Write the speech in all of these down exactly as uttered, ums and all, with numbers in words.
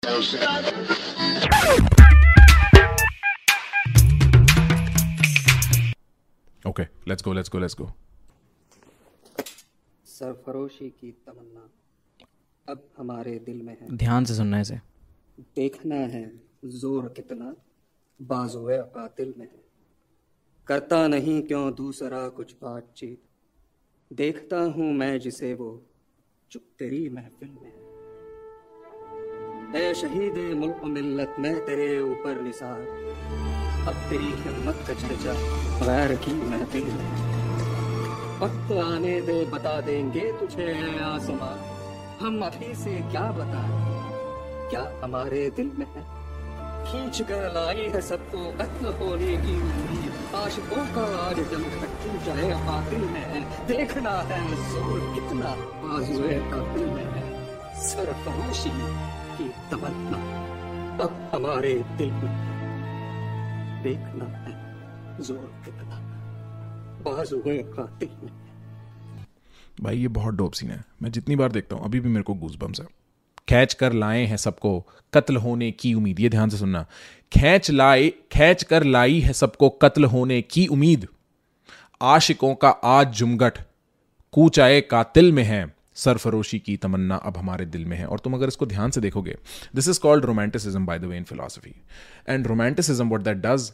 Okay, let's go, let's go, let's go. सरफरोशी की तमन्ना अब हमारे दिल में है। ध्यान से सुनना है इसे। देखना है जोर कितना बाजुए कातिल में है। करता नहीं क्यों दूसरा कुछ बातचीत, देखता हूँ मैं जिसे वो चुप तेरी महफिल में है। ए शहीदे मुल्क मिल्लत मैं तेरे ऊपर निसार, अब तेरी हिम्मत का चर्चा गैर की महफिल में है। वक्त आने दे बता देंगे तुझे है आसमां, हम अभी से क्या बताएं क्या हमारे दिल में है। खींच कर लाई है सबको कत्ल होने की उम्मीद, आशिकों का आज जम खट्टू जाए कातिल में है। देखना है जोर कितना बाजुए कातिल में है। सरफरोशी की तमन्ना अब हमारे दिल में है। देखना है जोर कितना बाजुए कातिल में है। भाई ये बहुत डोप सीन है, मैं जितनी बार देखता हूँ अभी भी मेरे को गूज़बम्स है। खींच कर लाए हैं सबको कत्ल होने की उम्मीद, ये ध्यान से सुनना। खींच लाए खींच कर लाई है सबको कत्ल होने की उम्मीद, आशिकों का आज जुमगट कूच आए कातिल में है। सरफरोशी की तमन्ना अब हमारे दिल में है। और तुम अगर इसको ध्यान से देखोगे, this is called romanticism by the way in philosophy. And romanticism what that does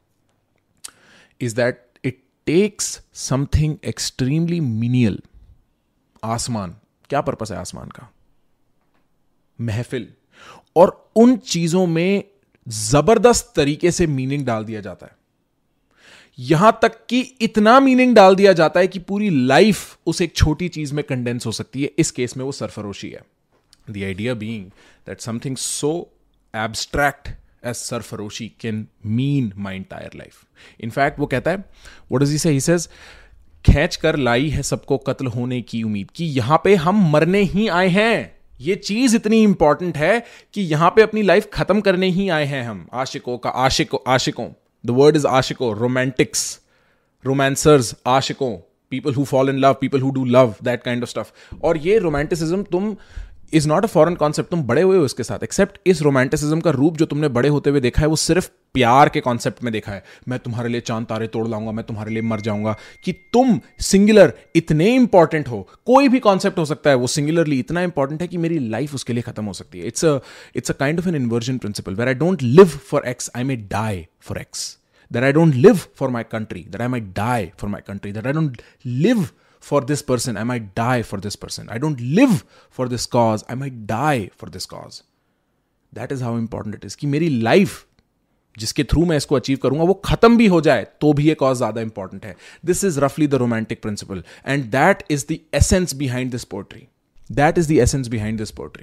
is that it takes something extremely menial. आसमान, क्या पर्पस है आसमान का? महफिल। और उन चीजों में जबरदस्त तरीके से मीनिंग डाल दिया जाता है, यहां तक कि इतना मीनिंग डाल दिया जाता है कि पूरी लाइफ उस एक छोटी चीज में कंडेंस हो सकती है। इस केस में वो सरफरोशी है। The idea being that something so abstract as सरफरोशी can mean my entire life. In fact वो कहता है, व्हाट डज ही से? ही सेज खींच कर लाई है सबको कत्ल होने की उम्मीद, कि यहां पे हम मरने ही आए हैं। ये चीज इतनी इंपॉर्टेंट है कि यहां पे अपनी लाइफ खत्म करने ही आए हैं हम। आशिकों का आशिकों आशिकों द वर्ड इज आशिकों, रोमांटिक्स, रोमांसर्स, आशिकों, people who fall in love, people who do love, that kind of stuff. और ये रोमांटिसिज्म तुम is not a foreign concept, तुम बड़े हुए हो इसके साथ। एक्सेप्ट इस रोमांटिसिज्म का रूप जो तुमने बड़े होते हुए देखा है वो सिर्फ प्यार के कॉन्सेप्ट में देखा है। मैं तुम्हारे लिए चांद तारे तोड़ लाऊंगा, मैं तुम्हारे लिए मर जाऊंगा। कि तुम सिंगुलर इतने इंपॉर्टेंट हो, कोई भी कॉन्सेप्ट हो सकता है, वो सिंगुलरली इतना इंपॉर्टेंट है कि मेरी लाइफ उसके लिए खत्म हो सकती है। It's a it's a kind of an inversion principle where I don't live for X, I may die for X. That I don't live for my country, that I might die for my country. That I don't live for this person, I might die for this person. I don't live for this cause, I might die for this cause. That is how important it is कि मेरी life जिसके through मैं इसको achieve करूंगा वो खत्म भी हो जाए तो भी ये कॉज ज्यादा इंपॉर्टेंट है। दिस इज रफली the romantic principle and that is the essence behind this poetry. That is the essence behind this poetry.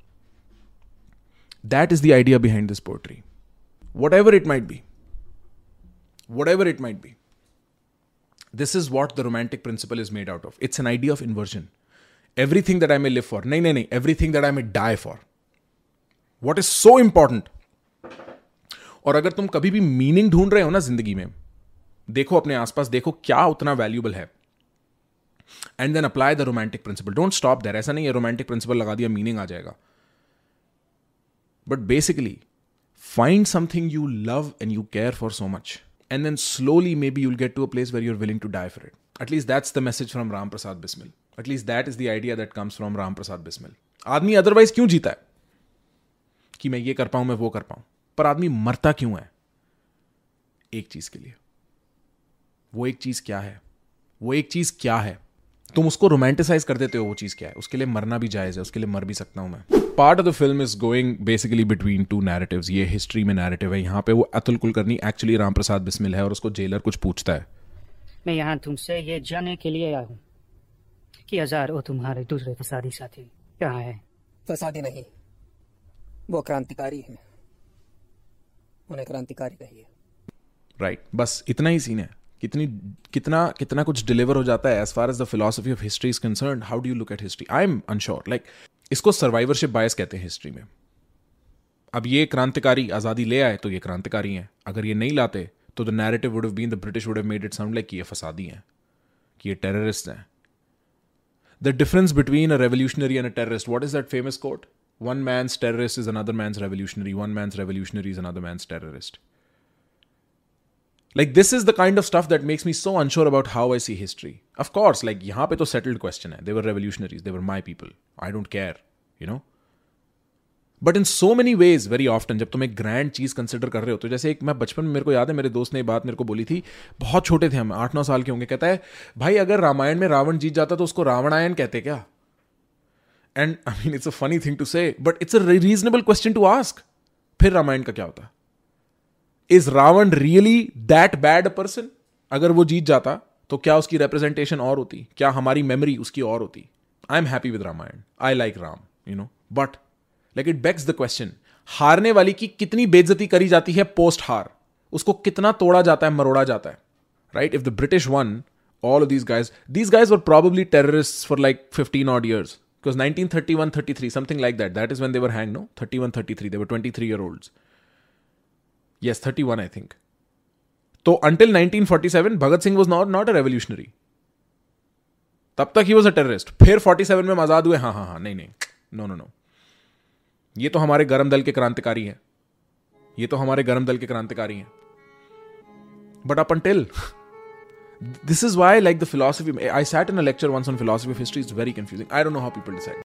That is the idea behind this poetry. Whatever it might be, whatever it might be, this is what the romantic principle is made out of. It's an idea of inversion. Everything that I may live for, nahi nahi nahi, everything that I may die for. What is so important? और अगर तुम कभी भी meaning ढूंढ रहे हो ना जिंदगी में, देखो अपने आसपास, देखो क्या उतना वैल्यूबल है, and then apply the romantic principle. Don't stop there. ऐसा नहीं है रोमांटिक प्रिंसिपल लगा दिया मीनिंग आ जाएगा। But basically find something you love and you care for so much, and then slowly maybe you'll get to a place where you're willing to die for it. At least that's the message from Ram Prasad Bismil. At least that is the idea that comes from Ram Prasad Bismil. आदमी otherwise क्यों जीता है? कि मैं ये कर पाऊं, मैं वो कर पाऊं, पर आदमी मरता क्यों है? एक चीज के लिए। वो एक चीज क्या है? वो एक चीज क्या है? तुम उसको रोमांटिसाइज कर देते हो। वो चीज क्या है? उसके लिए मरना भी जायज है, उसके लिए मर भी सकता हूं मैं। Part of the film is going basically between two narratives. ये हिस्ट्री में नैरेटिव है। यहाँ पे वो अतुल कुलकर्णी एक्चुअली राम प्रसाद बिस्मिल है और उसको जेलर कुछ पूछता है। मैं यहाँ तुमसे ये जानने के लिए आया हूँ कि हजार और तुम्हारे दूसरे फसादी साथी कहाँ है? फसादी नहीं, वो क्रांतिकारी हैं। उन्हें क्रांतिकारी कहिए। राइट, बस इतना ही सीन है। कितनी कितना कितना कुछ डिलीवर हो जाता है as far as the philosophy of history is concerned. How do you look at history? I am unsure. Like इसको सर्वाइवरशिप बायस कहते हैं हिस्ट्री में। अब ये क्रांतिकारी आजादी ले आए तो ये क्रांतिकारी हैं। अगर ये नहीं लाते तो the narrative would have been, the British would have made it sound like कि ये फसादी हैं, कि ये टेररिस्ट हैं। The difference between a revolutionary and a terrorist, what is that famous quote? One man's terrorist is another man's revolutionary. One man's revolutionary is another man's terrorist. Like, this is the kind of stuff that makes me so unsure about how I see history. Of course, like, yahan pe to settled question hai. They were revolutionaries. They were my people. I don't care, you know. But in so many ways very often जब तुम एक grand चीज़ consider कर रहे हो, तो जैसे एक मैं बचपन में, मेरे को याद है मेरे दोस्त ने ये बात मेरे को बोली थी, बहुत छोटे थे हम, आठ नौ साल के होंगे, कहता है भाई अगर रामायण में रावण जीत जाता तो उसको रावणायन कहते क्या? And I mean it's a funny thing to say, but it's a reasonable question to ask. फिर रामायण का क्या होता? Is Ravana really that bad a person? अगर वो जीत जाता तो क्या उसकी रिप्रेजेंटेशन और होती? क्या हमारी मेमोरी उसकी और होती? I am happy with Ramayana, I like Ram, you know, but like it begs the question, हारने वाली की कितनी बेइज्जती करी जाती है पोस्ट हार, उसको कितना तोड़ा जाता है, मरोड़ा जाता है, right? If the British won, all of these guys, these guys were probably terrorists for like fifteen odd years, because nineteen thirty-one thirty-three, something like that, that is when they were hanged, no? thirty-one thirty-three, they were twenty-three year olds. Yes, thirty-one I think. So until nineteen forty-seven, Bhagat Singh was not, not a revolutionary. तब तक he was a terrorist. फिर forty-seven में आजाद हुए, हाँ हाँ हाँ, नहीं नहीं, no no no. ये तो हमारे गरम दल के क्रांतिकारी हैं, ये तो हमारे गरम दल के क्रांतिकारी हैं. But up until, this is why, like, the philosophy, I sat in a lecture once on philosophy of history, it's very confusing. I don't know how people decide.